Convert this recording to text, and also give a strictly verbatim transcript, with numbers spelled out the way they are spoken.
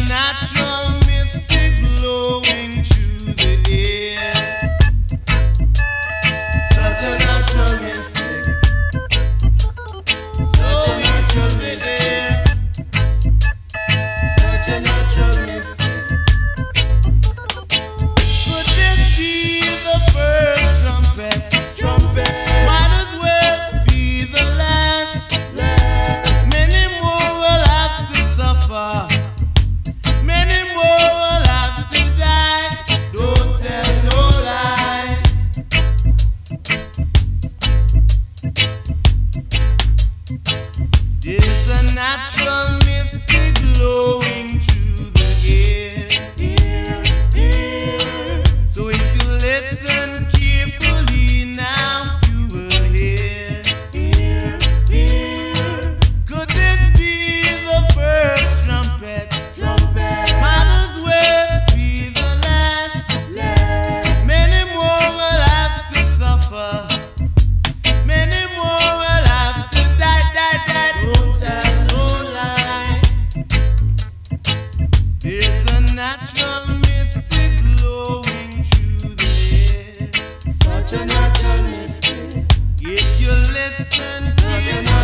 natural mystic blowing through the air. Such a natural mystic. Such a natural mystic. Such a natural mystic. Could this be the first trumpet? Trumpet. Might as well be the last. Last. Many more will have to suffer. Many more will have to die. Don't tell no lie. There's a natural mystic blowing through the air. Air. So if you listen carefully now, you will hear. Hear, hear. Could this be the first trumpet? Trumpet. Might as well be the last. Last. Many more will have to suffer. Many more will have to die, die, die. Don't tell no lie. There's a natural mystic blowing through the air. Such a natural mystic. If you listen to